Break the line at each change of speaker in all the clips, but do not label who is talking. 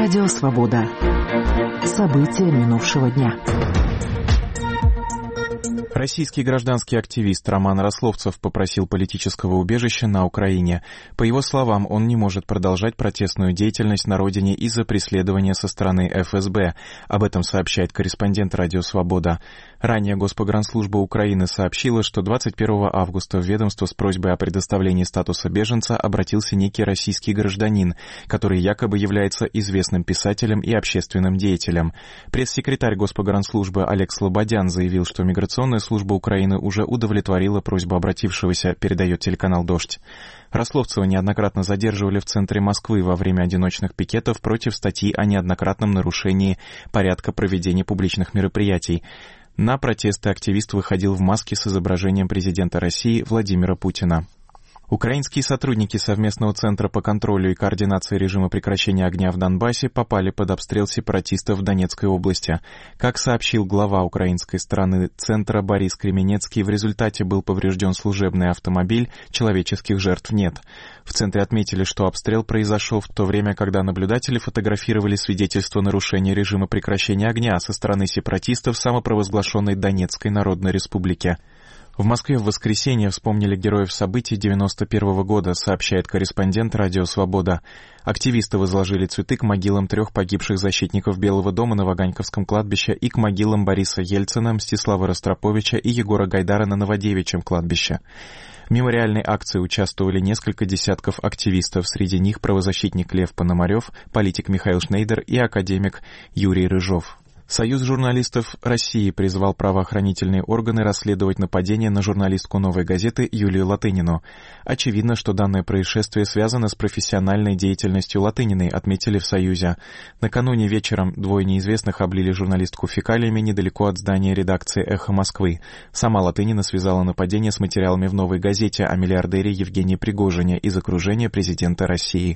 Радио «Свобода». События минувшего дня.
Российский гражданский активист Роман Рословцев попросил политического убежища на Украине. По его словам, он не может продолжать протестную деятельность на родине из-за преследования со стороны ФСБ. Об этом сообщает корреспондент «Радио Свобода». Ранее Госпогранслужба Украины сообщила, что 21 августа в ведомство с просьбой о предоставлении статуса беженца обратился некий российский гражданин, который якобы является известным писателем и общественным деятелем. Пресс-секретарь Госпогранслужбы Олег Слободян заявил, что миграционная служба Украины уже удовлетворила просьбу обратившегося, передает телеканал «Дождь». Рословцева неоднократно задерживали в центре Москвы во время одиночных пикетов против статьи о неоднократном нарушении порядка проведения публичных мероприятий. На протесты активист выходил в маске с изображением президента России Владимира Путина. Украинские сотрудники совместного Центра по контролю и координации режима прекращения огня в Донбассе попали под обстрел сепаратистов в Донецкой области. Как сообщил глава украинской стороны Центра Борис Кременецкий, в результате был поврежден служебный автомобиль, человеческих жертв нет. В Центре отметили, что обстрел произошел в то время, когда наблюдатели фотографировали свидетельство нарушения режима прекращения огня со стороны сепаратистов самопровозглашенной Донецкой Народной Республики. В Москве в воскресенье вспомнили героев событий 1991 года, сообщает корреспондент «Радио Свобода». Активисты возложили цветы к могилам 3 погибших защитников Белого дома на Ваганьковском кладбище и к могилам Бориса Ельцина, Мстислава Ростроповича и Егора Гайдара на Новодевичьем кладбище. В мемориальной акции участвовали несколько десятков активистов, среди них правозащитник Лев Пономарев, политик Михаил Шнейдер и академик Юрий Рыжов. Союз журналистов России призвал правоохранительные органы расследовать нападение на журналистку «Новой газеты» Юлию Латынину. Очевидно, что данное происшествие связано с профессиональной деятельностью Латыниной, отметили в Союзе. Накануне вечером 2 неизвестных облили журналистку фекалиями недалеко от здания редакции «Эхо Москвы». Сама Латынина связала нападение с материалами в «Новой газете» о миллиардере Евгении Пригожине из окружения президента России.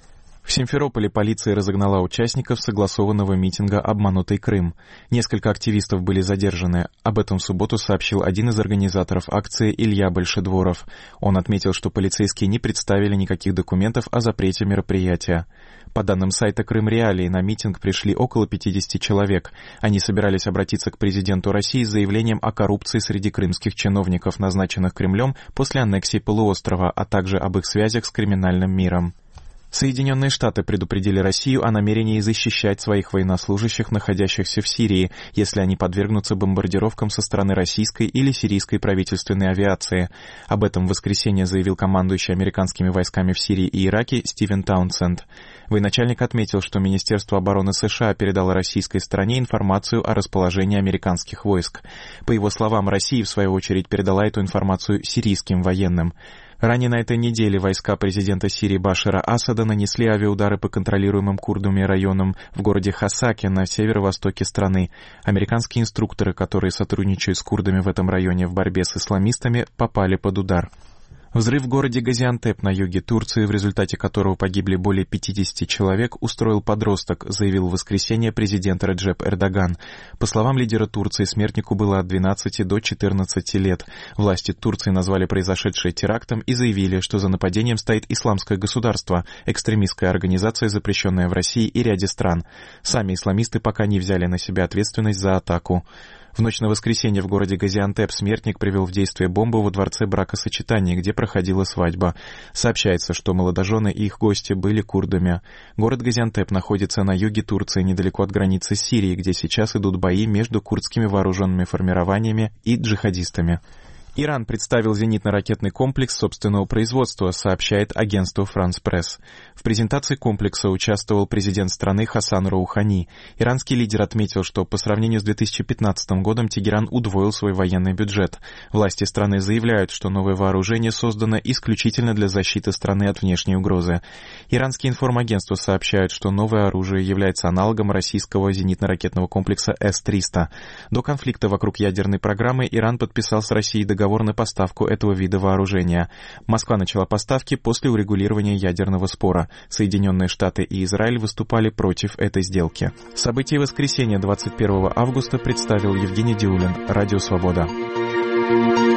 В Симферополе полиция разогнала участников согласованного митинга «Обманутый Крым». Несколько активистов были задержаны. Об этом в субботу сообщил один из организаторов акции Илья Большедворов. Он отметил, что полицейские не представили никаких документов о запрете мероприятия. По данным сайта «Крым Реалии», на митинг пришли около 50 человек. Они собирались обратиться к президенту России с заявлением о коррупции среди крымских чиновников, назначенных Кремлем после аннексии полуострова, а также об их связях с криминальным миром. Соединенные Штаты предупредили Россию о намерении защищать своих военнослужащих, находящихся в Сирии, если они подвергнутся бомбардировкам со стороны российской или сирийской правительственной авиации. Об этом в воскресенье заявил командующий американскими войсками в Сирии и Ираке Стивен Таунсенд. Военачальник отметил, что Министерство обороны США передало российской стороне информацию о расположении американских войск. По его словам, Россия, в свою очередь, передала эту информацию сирийским военным. Ранее на этой неделе войска президента Сирии Башара Асада нанесли авиаудары по контролируемым курдами районам в городе Хасаке на северо-востоке страны. Американские инструкторы, которые сотрудничают с курдами в этом районе в борьбе с исламистами, попали под удар. Взрыв в городе Газиантеп на юге Турции, в результате которого погибли более 50 человек, устроил подросток, заявил в воскресенье президент Реджеп Эрдоган. По словам лидера Турции, смертнику было от 12 до 14 лет. Власти Турции назвали произошедшее терактом и заявили, что за нападением стоит Исламское государство, экстремистская организация, запрещенная в России и ряде стран. Сами исламисты пока не взяли на себя ответственность за атаку. В ночь на воскресенье в городе Газиантеп смертник привел в действие бомбу во дворце бракосочетания, где проходила свадьба. Сообщается, что молодожены и их гости были курдами. Город Газиантеп находится на юге Турции, недалеко от границы с Сирией, где сейчас идут бои между курдскими вооруженными формированиями и джихадистами. Иран представил зенитно-ракетный комплекс собственного производства, сообщает агентство France Press. В презентации комплекса участвовал президент страны Хасан Роухани. Иранский лидер отметил, что по сравнению с 2015 годом Тегеран удвоил свой военный бюджет. Власти страны заявляют, что новое вооружение создано исключительно для защиты страны от внешней угрозы. Иранские информагентства сообщают, что новое оружие является аналогом российского зенитно-ракетного комплекса С-300. До конфликта вокруг ядерной программы Иран подписал с Россией договор на поставку этого вида вооружения. Москва начала поставки после урегулирования ядерного спора. Соединенные Штаты и Израиль выступали против этой сделки. События воскресенья 21 августа представил Евгений Диулин, Радио Свобода.